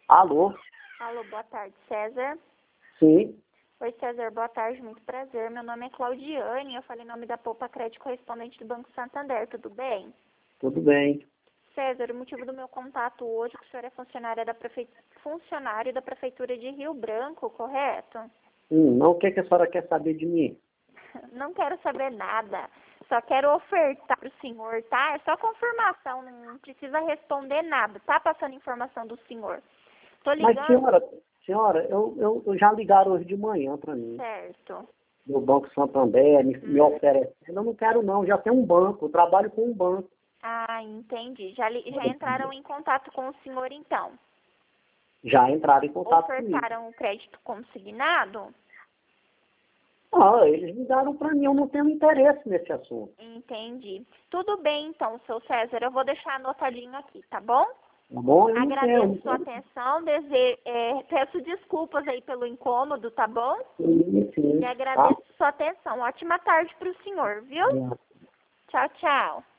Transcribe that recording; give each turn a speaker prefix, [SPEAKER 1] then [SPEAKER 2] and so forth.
[SPEAKER 1] Alô?
[SPEAKER 2] Alô, boa tarde, César.
[SPEAKER 1] Sim,
[SPEAKER 2] Oi, César, boa tarde, muito prazer. Meu nome é Claudiane, eu falei em nome da Poupa Crédito correspondente do Banco Santander, tudo bem?
[SPEAKER 1] tudo bem.
[SPEAKER 2] César, o motivo do meu contato hoje é que o senhor é funcionário da Prefeitura de Rio Branco, correto?
[SPEAKER 1] Não, o que, que a senhora quer saber de mim?
[SPEAKER 2] Não quero saber nada, só quero ofertar para o senhor, tá? É só confirmação, não precisa responder nada, tá passando informação do senhor. Tô
[SPEAKER 1] Mas,
[SPEAKER 2] ligando,
[SPEAKER 1] senhora, eu já ligaram hoje de manhã para mim,
[SPEAKER 2] certo.
[SPEAKER 1] do Banco Santander, me oferecendo. Eu não quero não, já tem um banco, eu trabalho com um banco.
[SPEAKER 2] Ah, entendi. Já entraram em contato com o senhor, então?
[SPEAKER 1] Já entraram em contato comigo.
[SPEAKER 2] Ofertaram o crédito consignado?
[SPEAKER 1] Ah, eles ligaram para mim, eu não tenho interesse nesse assunto.
[SPEAKER 2] Entendi. Tudo bem, então, seu César. Eu vou deixar anotadinho aqui, tá bom?
[SPEAKER 1] Tá bom? Eu não
[SPEAKER 2] Agradeço sua
[SPEAKER 1] tenho.
[SPEAKER 2] atenção. Peço desculpas aí pelo incômodo, tá bom?
[SPEAKER 1] Sim,
[SPEAKER 2] E
[SPEAKER 1] sim, tá?
[SPEAKER 2] agradeço sua atenção. Ótima tarde para o senhor, viu? Tchau, tchau.